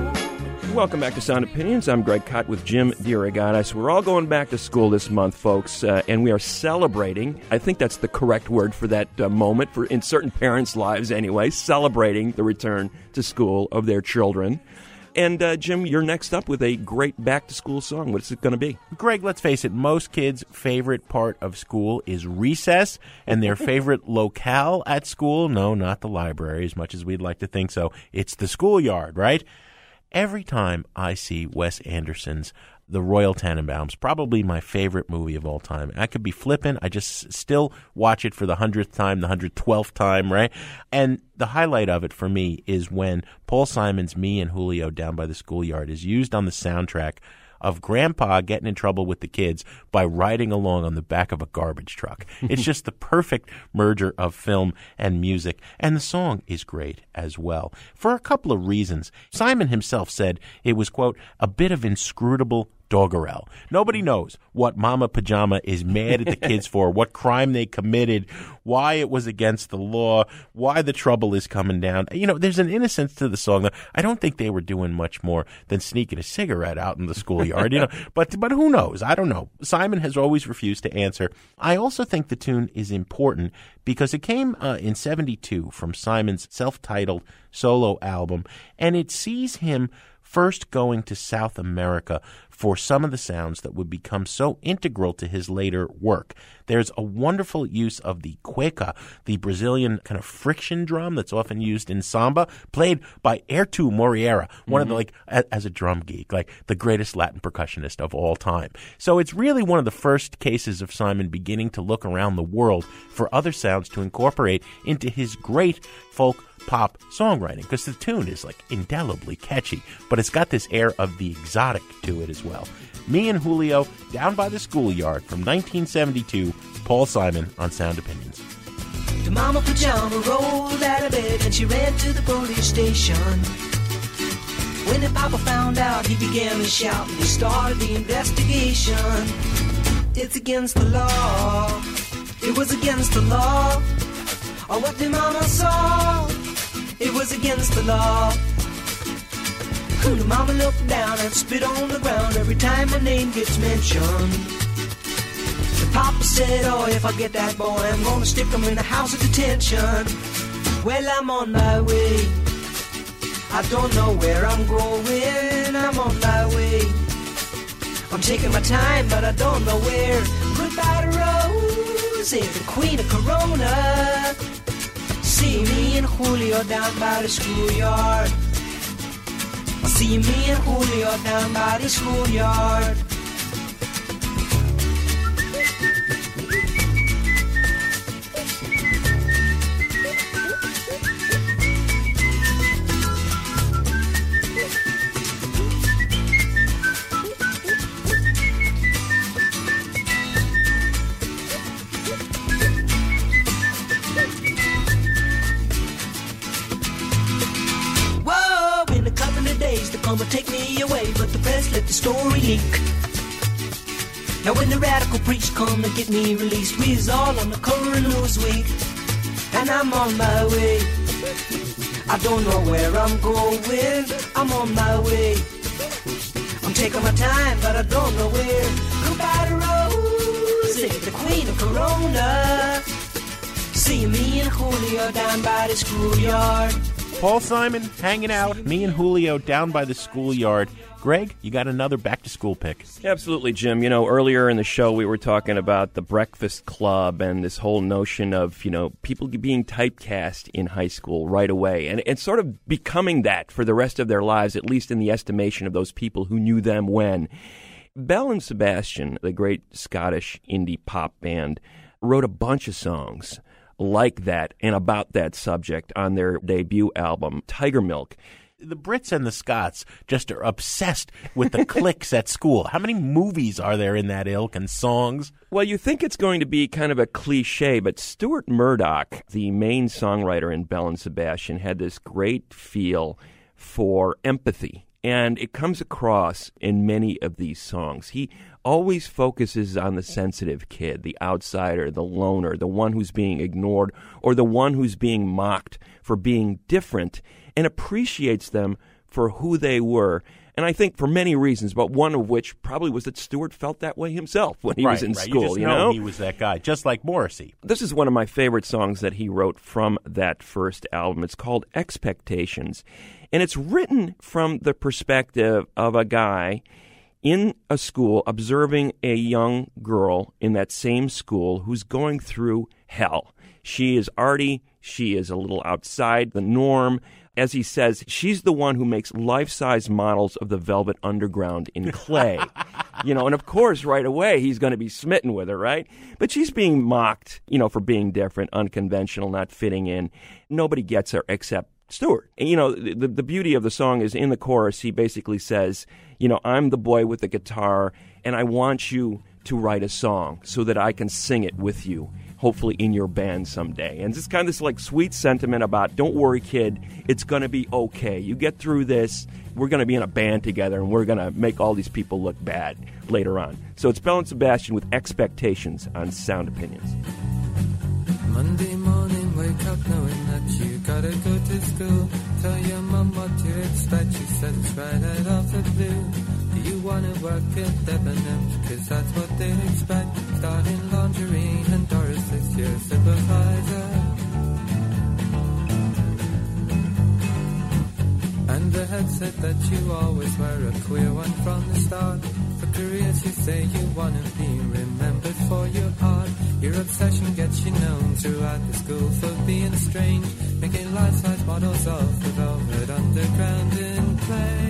Speaker 6: Welcome back to Sound Opinions. I'm Greg Kot with Jim DeRogatis. We're all going back to school this month, folks, and we are celebrating. I think that's the correct word for that moment, for in certain parents' lives anyway, celebrating the return to school of their children. And, Jim, you're next up with a great back-to-school song. What's it going to be?
Speaker 5: Greg, let's face it, most kids' favorite part of school is recess, and their favorite locale at school, no, not the library, as much as we'd like to think so, it's the schoolyard, right? Every time I see Wes Anderson's The Royal Tenenbaums, probably my favorite movie of all time. I could be flippant. I just still watch it for the 100th time, the 112th time, right? And the highlight of it for me is when Paul Simon's Me and Julio Down by the Schoolyard is used on the soundtrack of Grandpa getting in trouble with the kids by riding along on the back of a garbage truck. It's just the perfect merger of film and music, and the song is great as well, for a couple of reasons. Simon himself said it was, quote, a bit of inscrutable doggerel. Nobody knows what Mama Pajama is mad at the kids for, what crime they committed, why it was against the law, why the trouble is coming down. You know, there's an innocence to the song. I don't think they were doing much more than sneaking a cigarette out in the schoolyard, you know. But who knows? I don't know. Simon has always refused to answer. I also think the tune is important because it came in 1972 from Simon's self-titled solo album, and it sees him first going to South America for some of the sounds that would become so integral to his later work. There's a wonderful use of the cueca, the Brazilian kind of friction drum that's often used in samba, played by Airto Moreira, one of the, like, as a drum geek, like the greatest Latin percussionist of all time. So it's really one of the first cases of Simon beginning to look around the world for other sounds to incorporate into his great folk pop songwriting, because the tune is like indelibly catchy, but it's got this air of the exotic to it as well. Me and Julio, Down by the Schoolyard from 1972, Paul Simon on Sound Opinions.
Speaker 13: The Mama Pajama rolled out of bed and she ran to the police station. When the Papa found out, he began to shout and he started the investigation. It's against the law. It was against the law. Or what the Mama saw. It was against the law. The Mama looked down and spit on the ground every time my name gets mentioned. The Papa said, oh, if I get that boy, I'm gonna stick him in a house of detention. Well, I'm on my way. I don't know where I'm going. I'm on my way. I'm taking my time, but I don't know where. Goodbye to Rosie, the queen of Corona. See me and Julio down by the schoolyard. See me and Julio down by the schoolyard. Come and take me away, but the press let the story leak. Now when the radical preach come to get me released, we's all on the cover of Newsweek, and I'm on my way. I don't know where I'm going, I'm on my way. I'm taking my time, but I don't know where. Goodbye to Rosie, the queen of Corona. See me and Julio down by the schoolyard.
Speaker 5: Paul Simon hanging out, me and Julio down by the schoolyard. Greg, you got another back-to-school pick.
Speaker 6: Absolutely, Jim. You know, earlier in the show we were talking about the Breakfast Club and this whole notion of, you know, people being typecast in high school right away and sort of becoming that for the rest of their lives, at least in the estimation of those people who knew them when. Belle and Sebastian, the great Scottish indie pop band, wrote a bunch of songs like that and about that subject on their debut album, Tiger Milk.
Speaker 5: The Brits and the Scots just are obsessed with the cliques at school. How many movies are there in that ilk and songs?
Speaker 6: Well, you think it's going to be kind of a cliche, but Stuart Murdoch, the main songwriter in Belle and Sebastian, had this great feel for empathy And it comes across in many of these songs. He always focuses on the sensitive kid, the outsider, the loner, the one who's being ignored, or the one who's being mocked for being different, and appreciates them for who they were. And I think for many reasons, but one of which probably was that Stewart felt that way himself when he was in school.
Speaker 5: You just
Speaker 6: know
Speaker 5: he was that guy, just like Morrissey.
Speaker 6: This is one of my favorite songs that he wrote from that first album. It's called Expectations. And it's written from the perspective of a guy in a school observing a young girl in that same school who's going through hell. She is arty. She is a little outside the norm. As he says, she's the one who makes life-size models of the Velvet Underground in clay. And of course, right away, he's going to be smitten with her, right? But she's being mocked, for being different, unconventional, not fitting in. Nobody gets her except Stewart. And, the beauty of the song is in the chorus, he basically says, I'm the boy with the guitar, and I want you to write a song so that I can sing it with you, hopefully in your band someday. And just kind of this like sweet sentiment about, don't worry, kid, it's going to be okay. You get through this. We're going to be in a band together, and we're going to make all these people look bad later on. So it's Belle and Sebastian with Expectations on Sound Opinions.
Speaker 14: Monday morning, wake up knowing that you gotta go to school. Tell your mum what to expect, she says it's right out of the blue. Do you wanna work at Debenhams? Cause that's what they expect. Starting lingerie and Doris is your supervisor. And the head said that you always were a queer one from the start. For careers you say you wanna be remembered for your art. Your obsession gets you known throughout the school for being strange, making life-size models of the Velvet Underground in clay.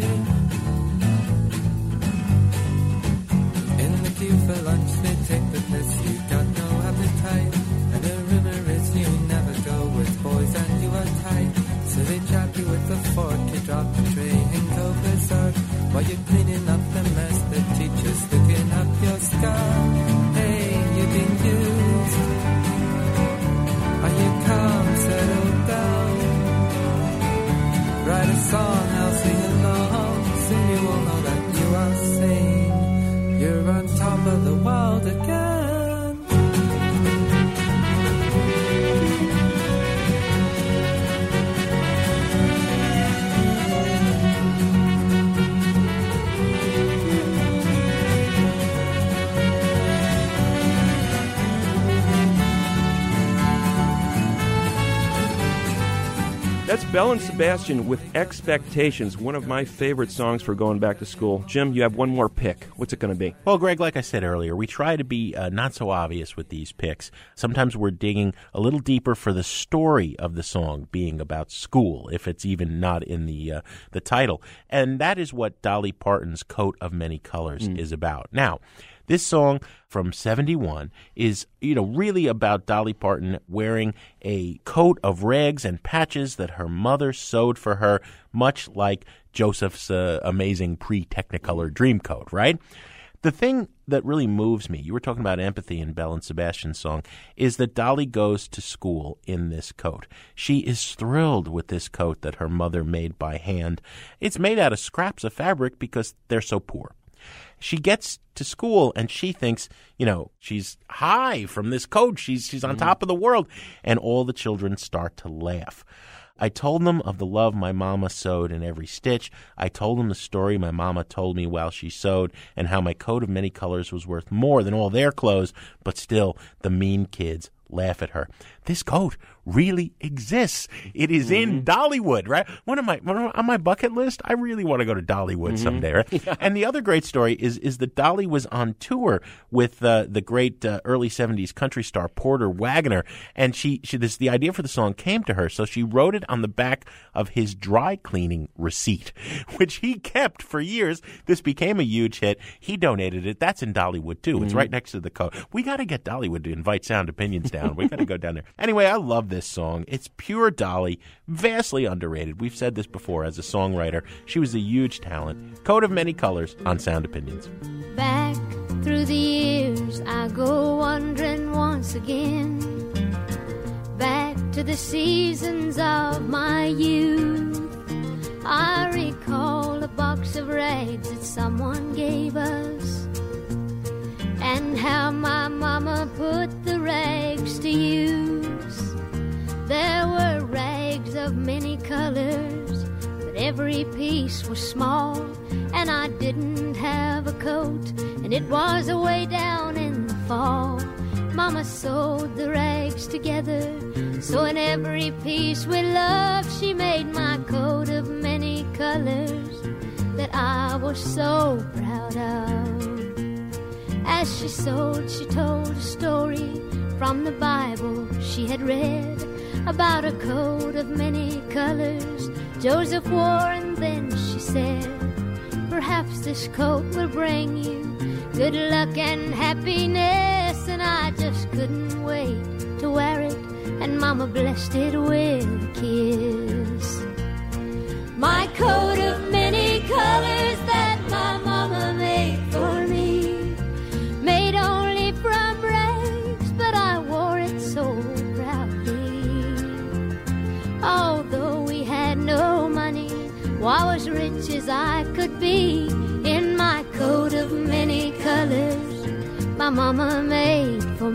Speaker 14: In the queue for lunch they take the piss, you got no appetite. And the rumor is you never go with boys and you are tight. So they trap you with a fork, you drop the tray and go berserk. While you're cleaning up the mess, the teacher's looking up your skirt. Hey, you've been used. Are you calm, settle down? Write a song, I'll sing along. Soon you will know that you are sane. You're on top of the world again.
Speaker 6: That's Belle and Sebastian with Expectations, one of my favorite songs for going back to school. Jim, you have one more pick. What's it going to be?
Speaker 5: Well, Greg, like I said earlier, we try to be not so obvious with these picks. Sometimes we're digging a little deeper for the story of the song being about school, if it's even not in the title. And that is what Dolly Parton's Coat of Many Colors is about. Now, this song from 71 is, really about Dolly Parton wearing a coat of rags and patches that her mother sewed for her, much like Joseph's amazing pre-Technicolor Dreamcoat, right? The thing that really moves me, you were talking about empathy in Belle and Sebastian's song, is that Dolly goes to school in this coat. She is thrilled with this coat that her mother made by hand. It's made out of scraps of fabric because they're so poor. She gets to school and she thinks, she's high from this coat. She's on top of the world. And all the children start to laugh. I told them of the love my mama sewed in every stitch. I told them the story my mama told me while she sewed and how my coat of many colors was worth more than all their clothes. But still, the mean kids laugh at her. This coat really exists. It is in Dollywood, right? On my bucket list, I really want to go to Dollywood someday, right? Yeah. And the other great story is that Dolly was on tour with the great early 70s country star Porter Wagoner, and the idea for the song came to her, so she wrote it on the back of his dry cleaning receipt, which he kept for years. This became a huge hit. He donated it. That's in Dollywood, too. It's right next to the coat. We got to get Dollywood to invite Sound Opinions down. We got to go down there. Anyway, I love this song. It's pure Dolly, vastly underrated. We've said this before as a songwriter. She was a huge talent. Coat of Many Colors on Sound Opinions.
Speaker 12: Back through the years, I go wandering once again. Back to the seasons of my youth. I recall a box someone gave us, and how my mama put the rags to use. There were rags of many colors, but every piece was small, and I didn't have a coat, and it was away down in the fall. Mama sewed the rags together, so in every piece with love she made my coat of many colors that I was so proud of. As she sewed, she told a story from the Bible she had read about a coat of many colors Joseph wore, and then she said, perhaps this coat will bring you good luck and happiness. And I just couldn't wait to wear it, and Mama blessed it with a kiss. My coat of many colors that my mama made for me, made only from rags, but I wore it so proudly. Although we had no money, I was rich as I could be, in my coat of many colors my mama made for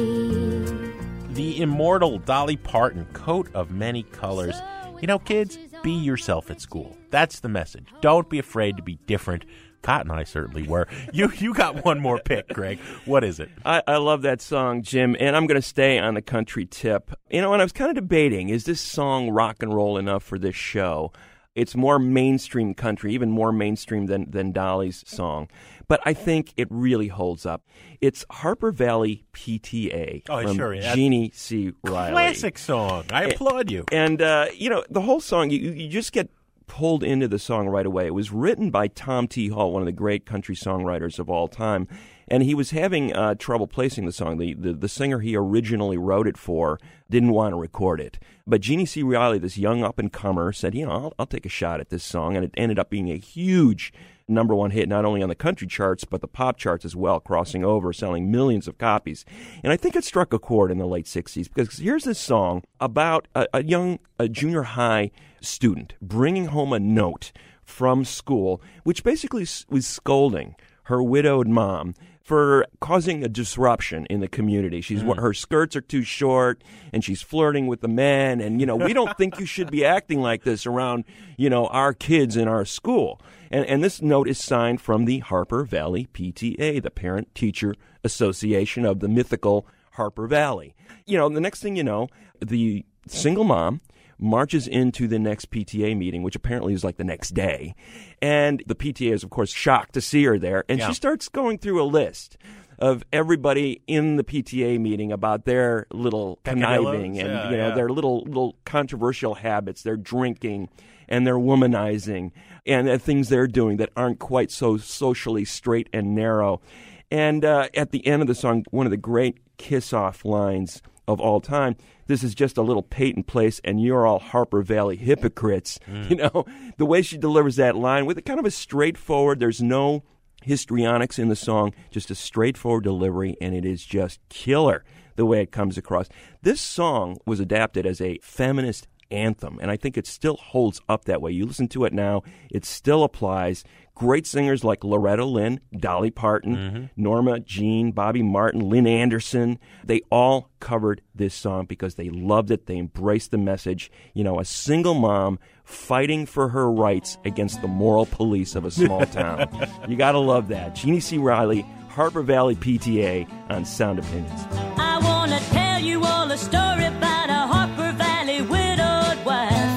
Speaker 12: me.
Speaker 5: The immortal Dolly Parton, Coat of Many Colors. You know, kids, be yourself at school. That's the message. Don't be afraid to be different. Cotton and I certainly were. You got one more pick, Greg. What is it?
Speaker 6: I love that song, Jim, and I'm going to stay on the country tip. You know, and I was kind of debating, is this song rock and roll enough for this show? It's more mainstream country, even more mainstream than Dolly's song. But I think it really holds up. It's Harper Valley PTA from
Speaker 5: sure is.
Speaker 6: Jeannie C. Riley.
Speaker 5: Classic song. I applaud you.
Speaker 6: And, you know, the whole song, you just get pulled into the song right away. It was written by Tom T. Hall, one of the great country songwriters of all time. And he was having trouble placing the song. The singer he originally wrote it for didn't want to record it. But Jeannie C. Riley, this young up-and-comer, said, you know, I'll take a shot at this song. And it ended up being a huge number one hit, not only on the country charts, but the pop charts as well, crossing over, selling millions of copies. And I think it struck a chord in the late 60s, because here's this song about a young junior high student bringing home a note from school, which basically was scolding her widowed mom for causing a disruption in the community. Her skirts are too short, and she's flirting with the men, and, you know, we don't think you should be acting like this around, you know, our kids in our school. And this note is signed from the Harper Valley PTA, the Parent Teacher Association of the mythical Harper Valley. You know, the next thing you know, the single mom marches into the next PTA meeting, which apparently is like the next day. And the PTA is, of course, shocked to see her there. And she starts going through a list of everybody in the PTA meeting about their little conniving and, their little controversial habits, their drinking and their womanizing and the things they're doing that aren't quite so socially straight and narrow. And at the end of the song, one of the great kiss-off lines of all time, this is just a little Peyton Place, and you're all Harper Valley hypocrites. You know, the way she delivers that line with a kind of a straightforward, there's no histrionics in the song, just a straightforward delivery, and it is just killer the way it comes across. This song was adapted as a feminist anthem, and I think it still holds up that way. You listen to it now, it still applies. Great singers like Loretta Lynn, Dolly Parton, Norma Jean, Bobby Martin, Lynn Anderson, they all covered this song because they loved it. They embraced the message. You know, a single mom fighting for her rights against the moral police of a small town. You got to love that. Jeannie C. Riley, Harper Valley PTA on Sound Opinions.
Speaker 15: I want to tell you all a story about a Harper Valley widowed wife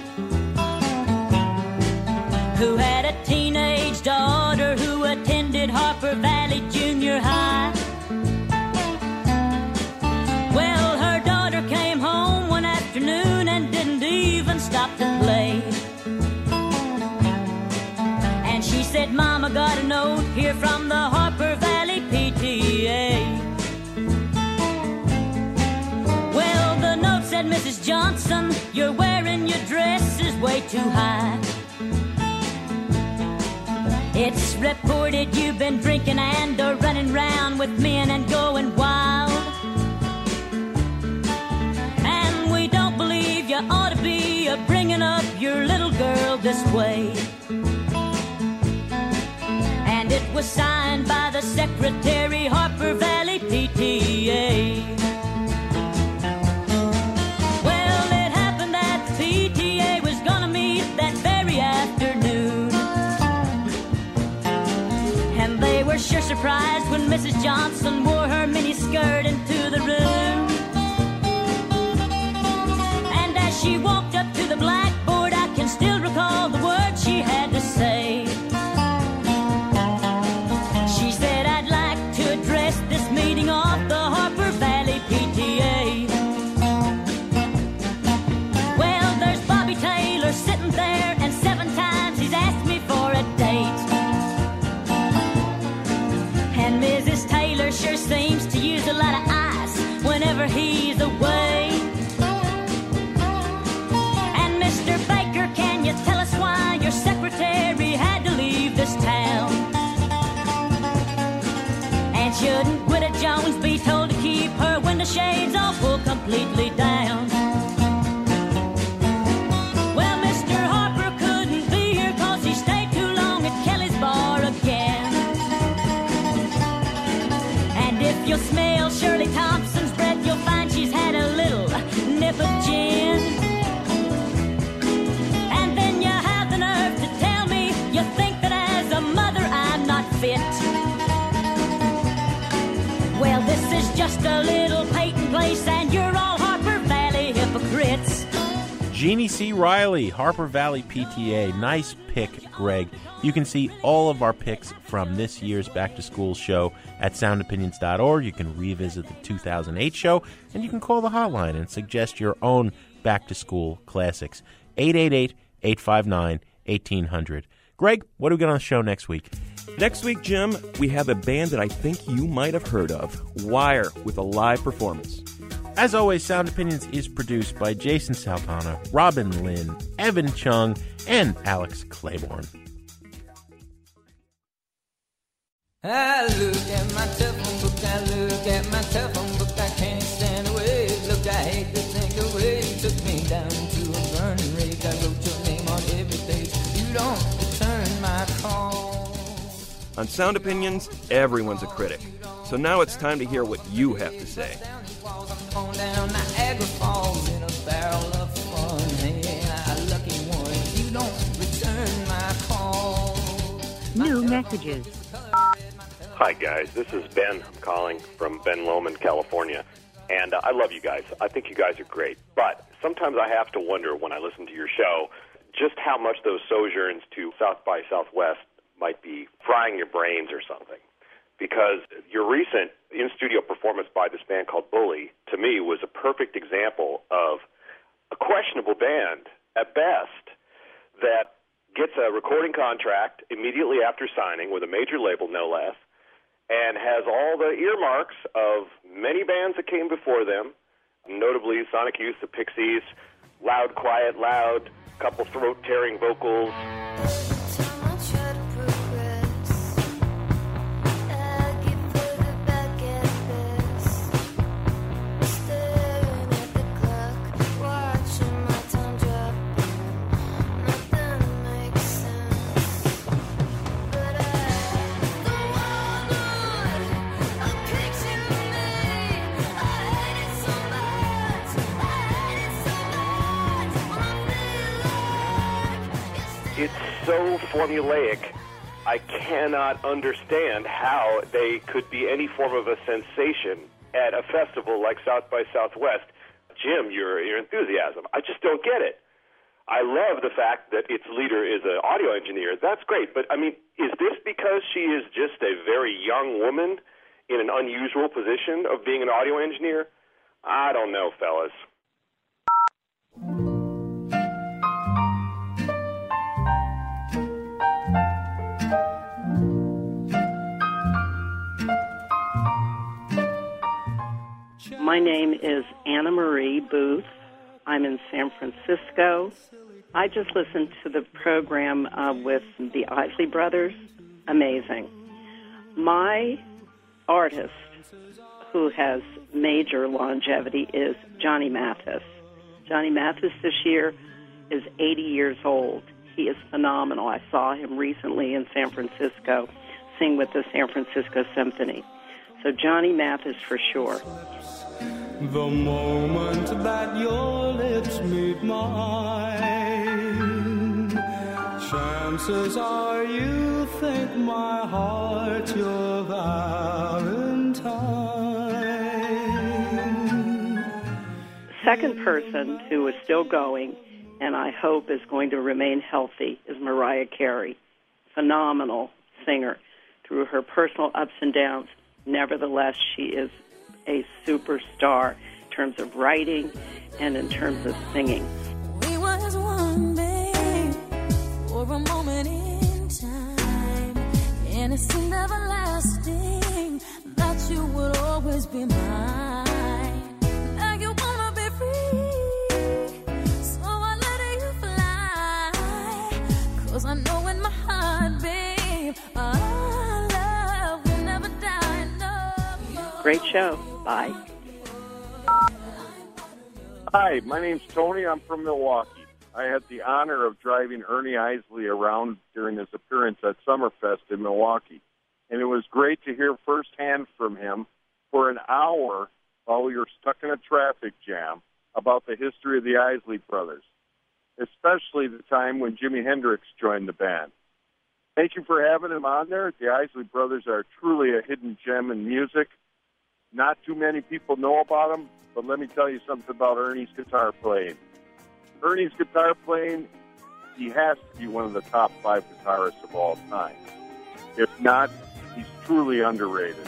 Speaker 15: who had a teenage daughter who attended Harper Valley Junior High. Well, her daughter came home one afternoon and didn't even stop to play. And she said, Mama, got a note here from the Harper Valley PTA. Well, the note said, Mrs. Johnson, you're wearing your dress is way too high. It's reported you've been drinking and running round with men and going wild. And we don't believe you ought to be bringing up your little girl this way. secretary, Harper Valley PTA. Well, it happened that the PTA was gonna meet that very afternoon, and they were sure surprised when Mrs. Johnson wore her miniskirt into the room. And as she walked up to the blackboard, I can still recall the words she had to say. She said, "I'd like to address this meeting of the Harper Valley PTA. Well, there's Bobby Taylor sitting there, and 7 times he's asked me for a date. And Mrs. Taylor sure seems to use a lot of ice whenever he's away. And Mr. Baker, can you tell us why your secretary had to leave this town? And shouldn't Gwida Jones be told to keep her window shades all pulled completely down? Well, Mr. Harper couldn't be here 'cause he stayed too long at Kelly's bar again. And if you'll smell Shirley Thompson's breath, you'll find she's had a little nip of gin. And then you have the nerve to tell me you think that as a mother I'm not fit. Well, this is just a little Peyton place, and you're all Harper Valley hypocrites."
Speaker 5: Jeannie C. Riley, Harper Valley PTA. Nice pick, Greg. You can see all of our picks from this year's Back to School show at soundopinions.org. You can revisit the 2008 show, and you can call the hotline and suggest your own Back to School classics. 888-859-1800. Greg, what do we got on the show next week?
Speaker 6: Next week, Jim, we have a band that I think you might have heard of, Wire, with a live performance.
Speaker 5: As always, Sound Opinions is produced by Jason Saltana, Robin Lynn, Evan Chung, and Alex Claiborne.
Speaker 14: I look at my telephone book, I look at my telephone book, I can't stand away. Look, I hate to think the way you took me down to a burning rage. I wrote your name on every page, you don't return my call.
Speaker 6: On Sound Opinions, everyone's a critic. So now it's time to hear what you have to say.
Speaker 14: Going down Niagara Falls in a barrel of fun. Hey, a lucky one, you don't return my call.
Speaker 16: New messages.
Speaker 17: Hi, guys. This is Ben. I'm calling from Ben Lomond, California. And I love you guys. I think you guys are great. But sometimes I have to wonder when I listen to your show just how much those sojourns to South by Southwest might be frying your brains or something. Because your recent in-studio performance by this band called Bully, to me, was a perfect example of a questionable band, at best, that gets a recording contract immediately after signing with a major label, no less, and has all the earmarks of many bands that came before them, notably Sonic Youth, the Pixies, loud, quiet, loud, couple throat-tearing vocals. It's so formulaic, I cannot understand how they could be any form of a sensation at a festival like South by Southwest. Jim, your enthusiasm, I just don't get it. I love the fact that its leader is an audio engineer. That's great, but, I mean, is this because she is just a very young woman in an unusual position of being an audio engineer? I don't know, fellas.
Speaker 18: My name is Anna Marie Booth. I'm in San Francisco. I just listened to the program with the Isley Brothers. Amazing. My artist who has major longevity is Johnny Mathis. Johnny Mathis this year is 80 years old. He is phenomenal. I saw him recently in San Francisco. sing with the San Francisco Symphony. So Johnny Mathis for sure.
Speaker 7: The moment that your lips meet mine, chances are you think my heart's your Valentine.
Speaker 18: Second person who is still going, and I hope is going to remain healthy, is Mariah Carey. Phenomenal singer through her personal ups and downs. Nevertheless, she is a superstar in terms of writing and in terms of singing.
Speaker 12: We was one, babe, for a moment in time, and it seemed everlasting that you would always be mine. Now you wanna be free, so I let you fly, 'cause I know in my heart, babe, our love will never die, no.
Speaker 18: Great show. Bye.
Speaker 19: Hi, my name's Tony. I'm from Milwaukee. I had the honor of driving Ernie Isley around during his appearance at Summerfest in Milwaukee. And it was great to hear firsthand from him for an hour while we were stuck in a traffic jam about the history of the Isley Brothers, especially the time when Jimi Hendrix joined the band. Thank you for having him on there. The Isley Brothers are truly a hidden gem in music. Not too many people know about them, but let me tell you something about Ernie's guitar playing. Ernie's guitar playing, he has to be one of the top 5 guitarists of all time. If not, he's truly underrated.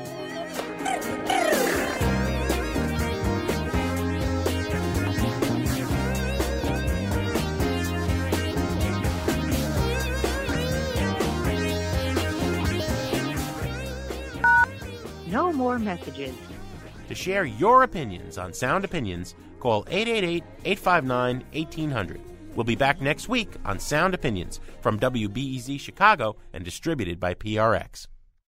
Speaker 16: No more messages.
Speaker 5: To share your opinions on Sound Opinions, call 888-859-1800. We'll be back next week on Sound Opinions from WBEZ Chicago and distributed by PRX.